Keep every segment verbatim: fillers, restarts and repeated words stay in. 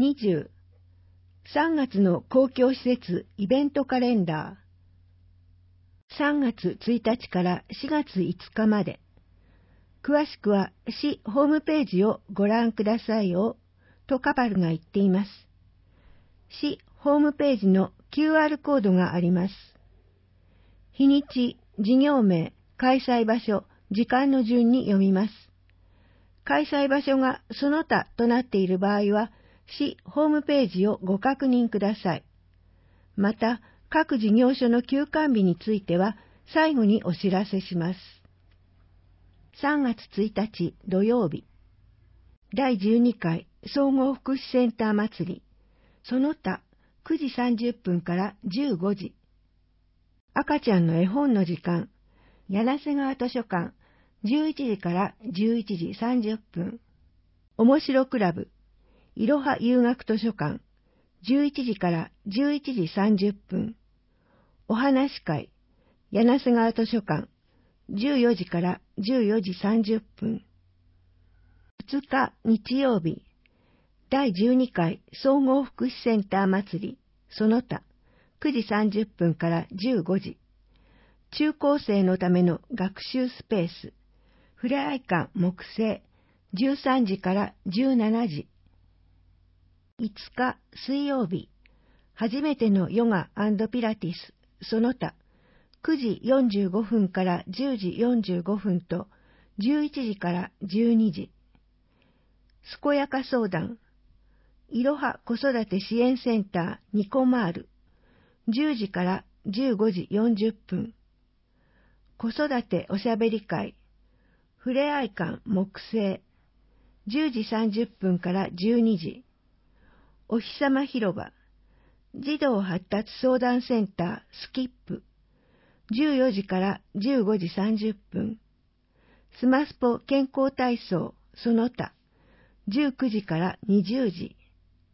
にじゅう、さんがつの公共施設イベントカレンダー。さんがつついたちからしがついつかまで。詳しくは市ホームページをご覧くださいよ、とカパルが言っています。市ホームページの キューアール コードがあります。日にち、事業名、開催場所、時間の順に読みます。開催場所がその他となっている場合は、市ホームページをご確認ください。また、各事業所の休館日については、最後にお知らせします。さんがつついたち土曜日。だいじゅうにかい総合福祉センター祭り。その他、くじさんじゅっぷんからじゅうごじ。赤ちゃんの絵本の時間。柳瀬川図書館。じゅういちじからじゅういちじさんじゅっぷん。おもしろクラブ。いろは遊学図書館。じゅういちじからじゅういちじさんじゅっぷん。お話会。柳瀬川図書館。じゅうよじからじゅうよじさんじゅっぷん。ふつか日曜日。だいじゅうにかい総合福祉センター祭り。その他。くじさんじゅっぷんからじゅうごじ。中高生のための学習スペース。ふれあい館木星。じゅうさんじからじゅうしちじ。いつか水曜日。初めてのヨガ&ピラティス。その他。くじよんじゅうごふんからじゅうじよんじゅうごふんとじゅういちじからじゅうにじ。健やか相談。いろは子育て支援センターニコマール。じゅうじからじゅうごじよんじゅっぷん。子育ておしゃべり会。ふれあい館木星。じゅうじさんじゅっぷんからじゅうにじ。おひさま広場。児童発達相談センタースキップ。じゅうよじからじゅうごじさんじゅっぷん。スマスポ健康体操その他。じゅうくじからにじゅうじ。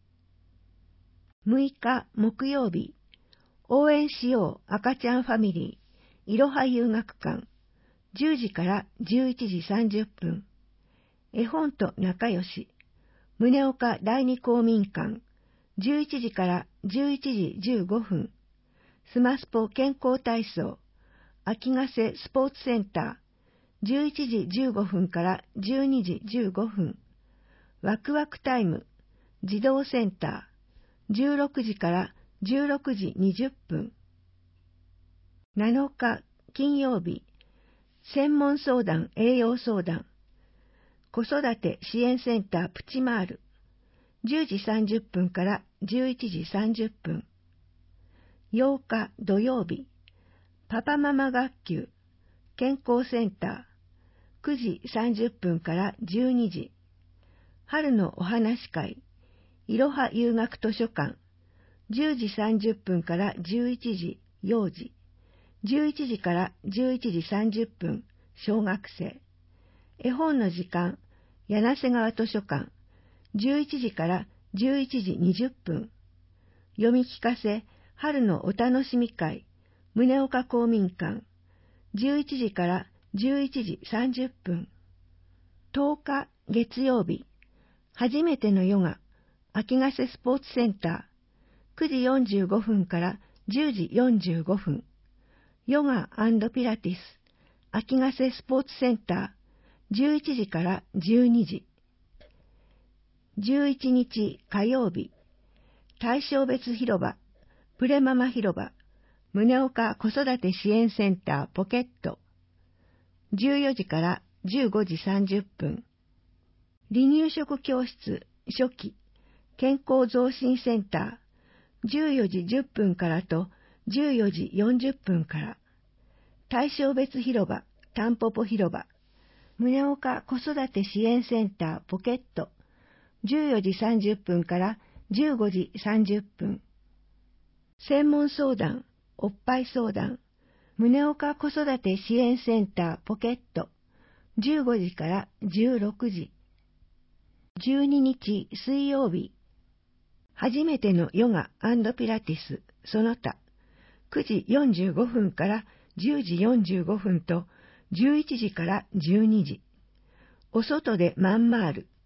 むいか木曜日。応援しよう赤ちゃんファミリー。いろは遊学館。じゅうじからじゅういちじさんじゅっぷん。絵本と仲良し。宗岡第二公民館。じゅういちじからじゅういちじじゅうごふん。スマスポ健康体操。秋ヶ瀬スポーツセンター。じゅういちじじゅうごふんからじゅうにじじゅうごふん。ワクワクタイム。児童センター。じゅうろくじからじゅうろくじにじゅっぷん。なのか金曜日。専門相談栄養相談。子育て支援センタープチマール。じゅうじさんじゅっぷんからじゅういちじさんじゅっぷん。ようか土曜日。パパママ学級。健康センター。くじさんじゅっぷんからじゅうにじ。春のお話会。いろは遊学図書館。じゅうじさんじゅっぷんからじゅういちじ幼児。じゅういちじからじゅういちじさんじゅっぷん小学生。絵本の時間。柳瀬川図書館。じゅういちじからじゅういちじにじゅっぷん。読み聞かせ春のお楽しみ会。宗岡公民館。じゅういちじからじゅういちじさんじゅっぷん。とおか月曜日。初めてのヨガ。秋ヶ瀬スポーツセンター。くじよんじゅうごふんからじゅうじよんじゅうごふん。ヨガ&ピラティス。秋ヶ瀬スポーツセンター。じゅういちじからじゅうにじ。じゅういちにち火曜日。対象別広場。プレママ広場。宗岡子育て支援センターポケット。じゅうよじからじゅうごじさんじゅっぷん。離乳食教室初期。健康増進センター。じゅうよじじゅっぷんからとじゅうよじよんじゅっぷんから。対象別広場。タンポポ広場。宗岡子育て支援センターポケット。じゅうよじさんじゅっぷんからじゅうごじさんじゅっぷん。専門相談、おっぱい相談。宗岡子育て支援センターポケット。じゅうごじからじゅうろくじ。じゅうににち水曜日。初めてのヨガ&ピラティスその他。くじよんじゅうごふんからじゅうじよんじゅうごふんとじゅういちじからじゅうにじ。お外でまんまる。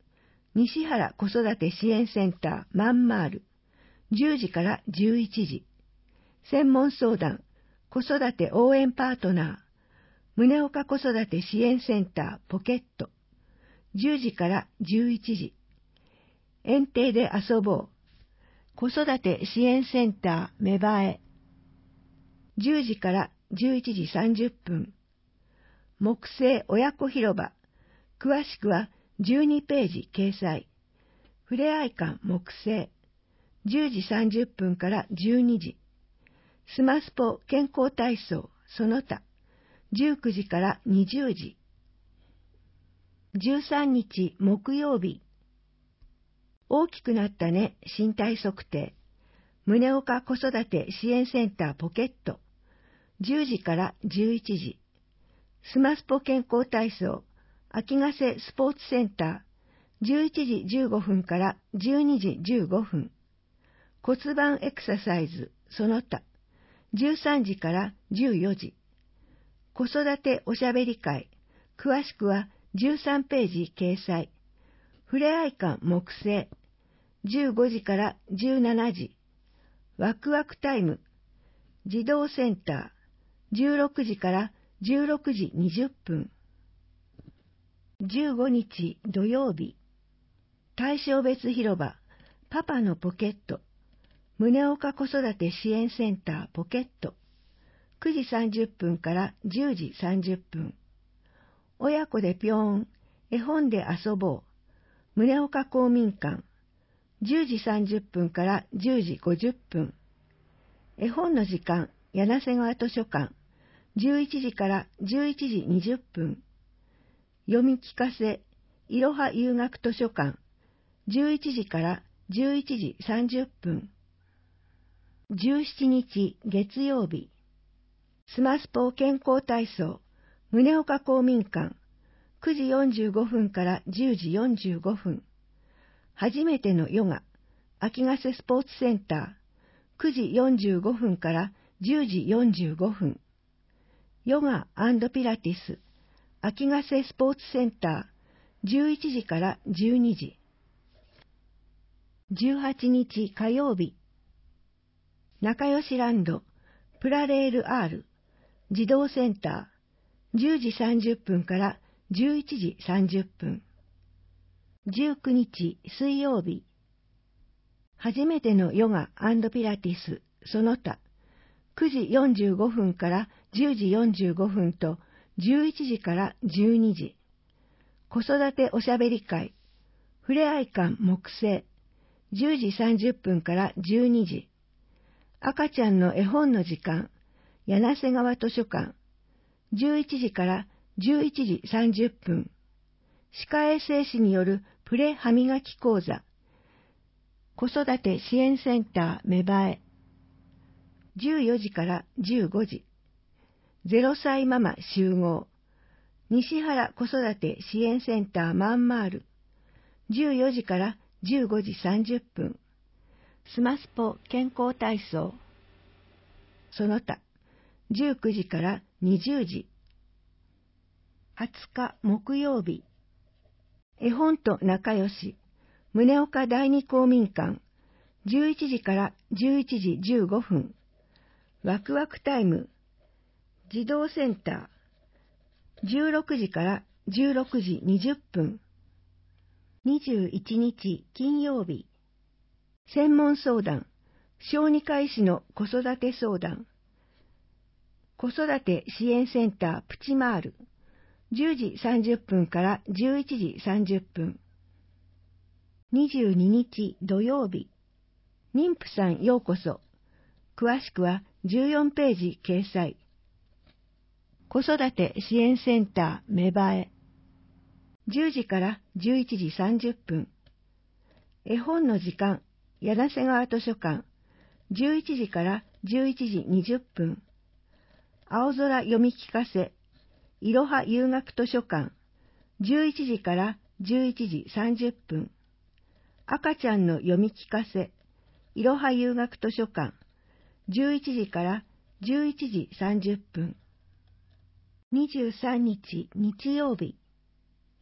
西原子育て支援センターマンマール、じゅうじからじゅういちじ。専門相談、子育て応援パートナー、宗岡子育て支援センターポケット、じゅうじからじゅういちじ。園庭で遊ぼう、子育て支援センター芽生え、じゅうじからじゅういちじさんじゅっぷん。木製親子広場、詳しくはじゅうにページ掲載。ふれあい館木製、じゅうじさんじゅっぷんからじゅうにじ。スマスポ健康体操その他、じゅうくじからにじゅうじ。じゅうさんにち木曜日、大きくなったね身体測定、宗岡子育て支援センターポケット、じゅうじからじゅういちじ。スマスポ健康体操、秋ヶ瀬スポーツセンター、じゅういちじじゅうごふんからじゅうにじじゅうごふん。骨盤エクササイズその他、じゅうさんじからじゅうよじ。子育ておしゃべり会、詳しくはじゅうさんページ掲載。ふれあい館木製、じゅうごじからじゅうしちじ。ワクワクタイム、児童センター、じゅうろくじからじゅうろくじにじゅっぷん。じゅうごにち土曜日、対象別広場、パパのポケット、宗岡子育て支援センターポケット、くじさんじゅっぷんからじゅうじさんじゅっぷん。親子でぴょーん、絵本で遊ぼう、宗岡公民館、じゅうじさんじゅっぷんからじゅうじごじゅっぷん。絵本の時間、柳瀬川図書館、じゅういちじからじゅういちじにじゅっぷん。読み聞かせ、いろは遊学図書館、じゅういちじからじゅういちじさんじゅっぷん。じゅうしちにち月曜日、スマスポ健康体操、宗岡公民館、くじよんじゅうごふんからじゅうじよんじゅうごふん。初めてのヨガ、秋ヶ瀬スポーツセンター、くじよんじゅうごふんからじゅうじよんじゅうごふん。ヨガ&ピラティス、秋ヶ瀬スポーツセンター、じゅういちじからじゅうにじ。じゅうはちにち火曜日、仲良しランド、プラレール R、児童センター、じゅうじさんじゅっぷんからじゅういちじさんじゅっぷん。じゅうくにち水曜日、初めてのヨガ&ピラティスその他、くじよんじゅうごふんからじゅうじよんじゅうごふんとじゅういちじからじゅうにじ。子育ておしゃべり会、ふれあい館木製、じゅうじさんじゅっぷんからじゅうにじ。赤ちゃんの絵本の時間、柳瀬川図書館、じゅういちじからじゅういちじさんじゅっぷん。歯科衛生士によるプレ歯磨き講座、子育て支援センター芽生え、じゅうよじからじゅうごじ。ゼロさいママ集合、西原子育て支援センターマンマール、じゅうよじからじゅうごじさんじゅっぷん。スマスポ健康体操その他、じゅうくじからにじゅうじ。はつか木曜日、絵本と仲良し、宗岡第二公民館、じゅういちじからじゅういちじじゅうごふん。ワクワクタイム、児童センター、じゅうろくじからじゅうろくじにじゅっぷん。にじゅういちにち金曜日、専門相談、小児科医師の子育て相談、子育て支援センタープチマール、じゅうじさんじゅっぷんからじゅういちじさんじゅっぷん。にじゅうににち土曜日、妊婦さんようこそ、詳しくはじゅうよんページ掲載。子育て支援センター芽生え、じゅうじからじゅういちじさんじゅっぷん。絵本の時間、柳瀬川図書館、じゅういちじからじゅういちじにじゅっぷん。青空読み聞かせ、いろは遊学図書館、じゅういちじからじゅういちじさんじゅっぷん。赤ちゃんの読み聞かせ、いろは遊学図書館、じゅういちじからじゅういちじさんじゅっぷん。にじゅうさんにち日曜日、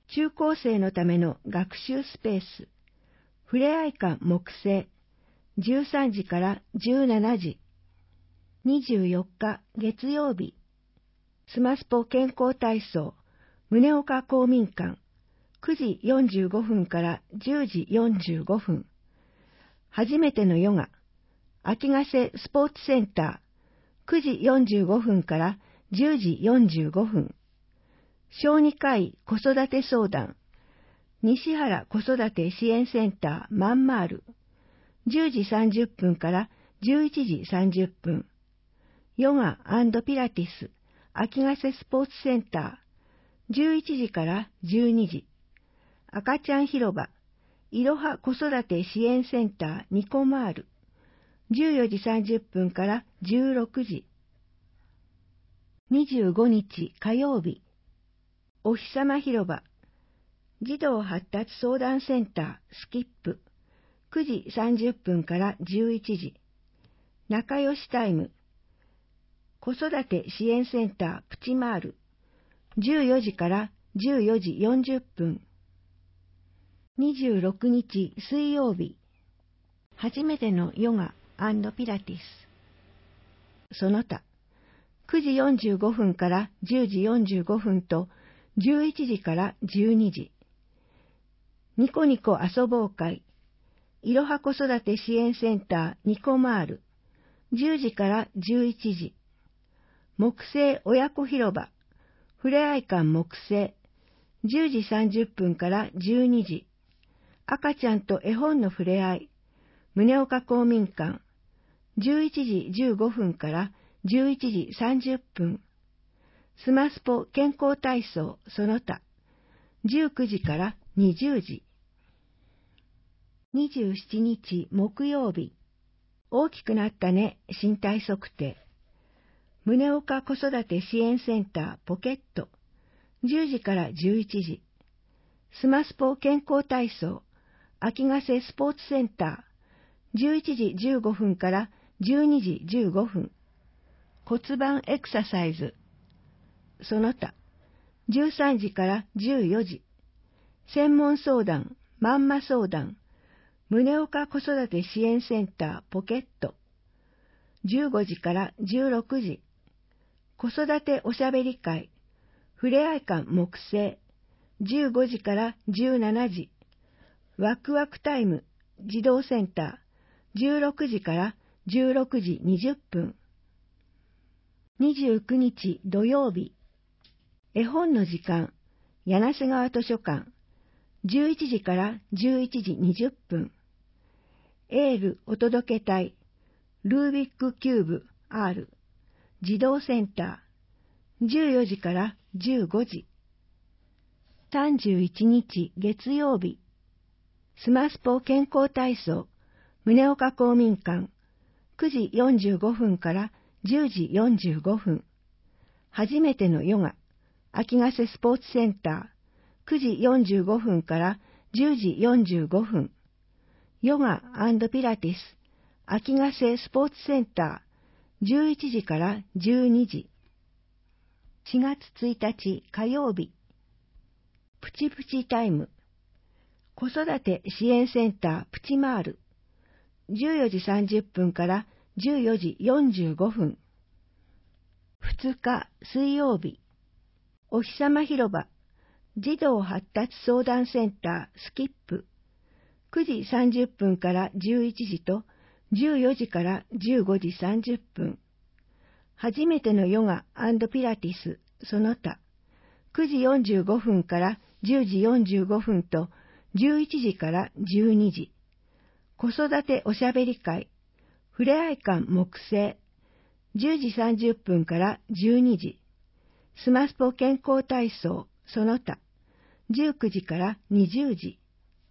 中高生のための学習スペース、ふれあい館木星、じゅうさんじからじゅうしちじ。にじゅうよっか月曜日、スマスポ健康体操、宗岡公民館、くじよんじゅうごふんからじゅうじよんじゅうごふん。初めてのヨガ、秋ヶ瀬スポーツセンター、くじよんじゅうごふんからじゅうじよんじゅうごふん。小児科医子育て相談、西原子育て支援センターマンマール、じゅうじさんじゅっぷんからじゅういちじさんじゅっぷん。ヨガ&ピラティス秋ヶ瀬スポーツセンター、じゅういちじからじゅうにじ。赤ちゃん広場、いろは子育て支援センターニコマール、じゅうよじさんじゅっぷんからじゅうろくじ。にじゅうごにち火曜日、お日さま広場、児童発達相談センタースキップ、くじさんじゅっぷんからじゅういちじ。仲良しタイム、子育て支援センタープチマール、じゅうよじからじゅうよじよんじゅっぷん。にじゅうろくにち水曜日、初めてのヨガ&ピラティス。その他、くじよんじゅうごふんからじゅうじよんじゅうごふんとじゅういちじからじゅうにじ。ニコニコ遊ぼう会、いろは子育て支援センターニコマール、じゅうじからじゅういちじ。木星親子広場、ふれあい館木星、じゅうじさんじゅっぷんからじゅうにじ。赤ちゃんと絵本のふれあい、宗岡公民館、じゅういちじじゅうごふんからじゅういちじさんじゅっぷん。スマスポ健康体操その他、じゅうくじからにじゅうじ。にじゅうしちにち木曜日、大きくなったね身体測定。宗岡子育て支援センターポケット、じゅうじからじゅういちじ。スマスポ健康体操、秋ヶ瀬スポーツセンター、じゅういちじじゅうごふんからじゅうにじじゅうごふん。骨盤エクササイズ。その他、じゅうさんじからじゅうよじ。専門相談、マンマ相談、宗岡子育て支援センターポケット。じゅうごじからじゅうろくじ。子育ておしゃべり会、ふれあい館木星。じゅうごじからじゅうしちじ。ワクワクタイム児童センター、じゅうろくじからじゅうろくじにじゅっぷん。にじゅうくにち土曜日、絵本の時間、柳瀬川図書館、じゅういちじからじゅういちじにじゅっぷん。エールお届け隊、ルービックキューブ R、児童センター、じゅうよじからじゅうごじ。さんじゅういちにち月曜日、スマスポ健康体操、宗岡公民館、くじよんじゅうごふんからじゅうじよんじゅうごふん。初めてのヨガ、秋ヶ瀬スポーツセンター、くじよんじゅうごふんからじゅうじよんじゅうごふん。ヨガ&ピラティス、秋ヶ瀬スポーツセンター、じゅういちじからじゅうにじ。しがつついたち火曜日、プチプチタイム、子育て支援センタープチマール、じゅうよじさんじゅっぷんからじゅうよじよんじゅうごふん。ふつか水曜日、お日さま広場、児童発達相談センタースキップ、くじさんじゅっぷんからじゅういちじとじゅうよじからじゅうごじさんじゅっぷん。初めてのヨガ&ピラティスその他、くじよんじゅうごふんからじゅうじよんじゅうごふんとじゅういちじからじゅうにじ。子育ておしゃべり会、ふれあい館木星。じゅうじさんじゅっぷんからじゅうにじ。スマスポ健康体操その他、じゅうくじからにじゅうじ。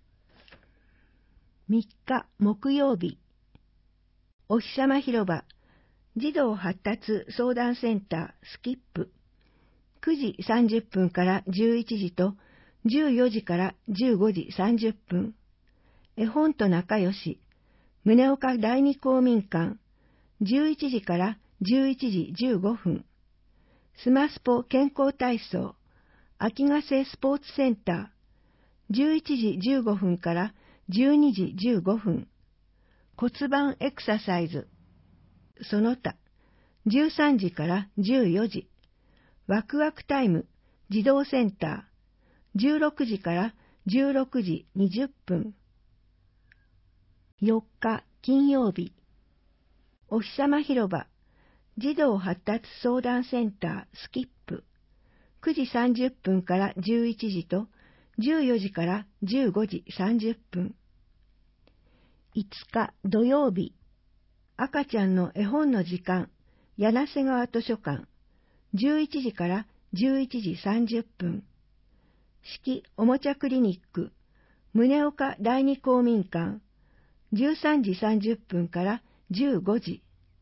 みっか木曜日、お日さま広場、児童発達相談センタースキップ。くじさんじゅっぷんからじゅういちじとじゅうよじからじゅうごじさんじゅっぷん。絵本と仲良し、宗岡第二公民館、じゅういちじからじゅういちじじゅうごふん。スマスポ健康体操、 秋ヶ瀬スポーツセンター、じゅういちじじゅうごふんからじゅうにじじゅうごふん、骨盤エクササイズ、その他、じゅうさんじからじゅうよじ、ワクワクタイム児童センター、じゅうろくじからじゅうろくじにじゅっぷん。よっか金曜日、お日さま広場児童発達相談センタースキップ、くじさんじゅっぷんからじゅういちじとじゅうよじからじゅうごじさんじゅっぷん。いつか土曜日、赤ちゃんの絵本の時間柳瀬川図書館、じゅういちじからじゅういちじさんじゅっぷん。四季おもちゃクリニック宗岡第二公民館、じゅうさんじさんじゅっぷんからじゅうごじ。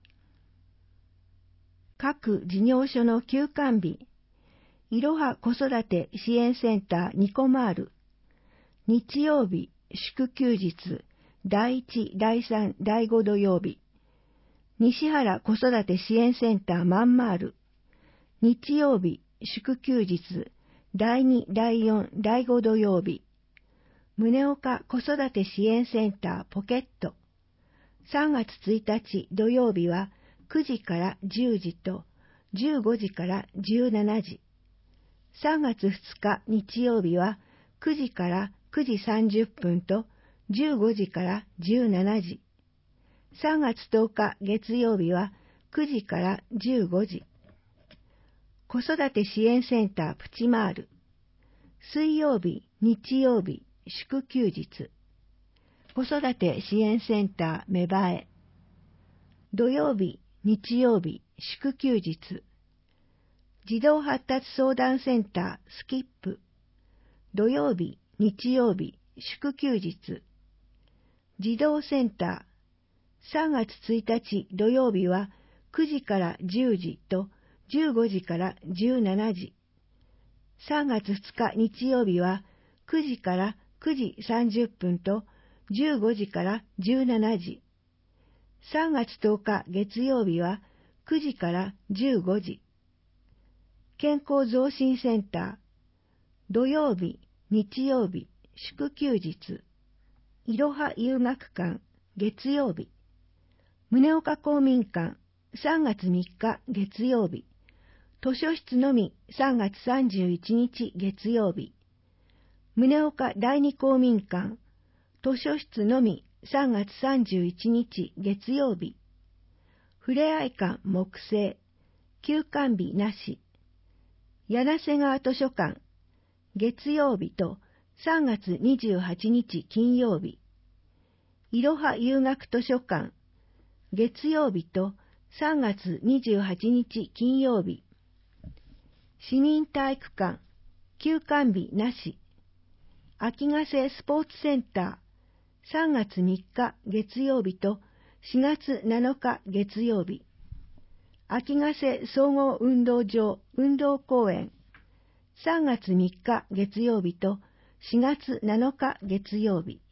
各事業所の休館日、いろは子育て支援センターニコマール、日曜日祝休日だいいち、だいさん、だいご土曜日、西原子育て支援センターマンマール、日曜日祝休日だいに、だいよん、だいご土曜日、宗岡子育て支援センターポケット、さんがつついたち土曜日はくじからじゅうじとじゅうごじからじゅうしちじ、さんがつふつか日曜日はくじからくじさんじゅっぷんとじゅうごじからじゅうしちじ、さんがつとおか月曜日はくじからじゅうごじ。子育て支援センタープチマール、水曜日、日曜日、祝休日。子育て支援センター芽生え、土曜日、日曜日、祝休日。児童発達相談センタースキップ、土曜日、日曜日、祝休日。児童センター、さんがつついたち土曜日はくじからじゅうじとじゅうごじからじゅうしちじ。さんがつふつか日曜日はくじからくじさんじゅっぷんとじゅうごじからじゅうしちじ。さんがつとおか月曜日はくじからじゅうごじ。健康増進センター、土曜日、日曜日、祝休日。いろは遊学館、月曜日。宗岡公民館、さんがつみっか月曜日。図書室のみさんがつさんじゅういちにち月曜日。宗岡第二公民館、図書室のみさんがつさんじゅういちにち月曜日。ふれあい館木星、休館日なし。柳瀬川図書館、月曜日とさんがつにじゅうはちにち金曜日。いろは遊学図書館、月曜日とさんがつにじゅうはちにち金曜日。市民体育館、休館日なし。秋ヶ瀬スポーツセンター、さんがつみっか月曜日としがつなのか月曜日。秋ヶ瀬総合運動場運動公園、さんがつみっか月曜日としがつなのか月曜日。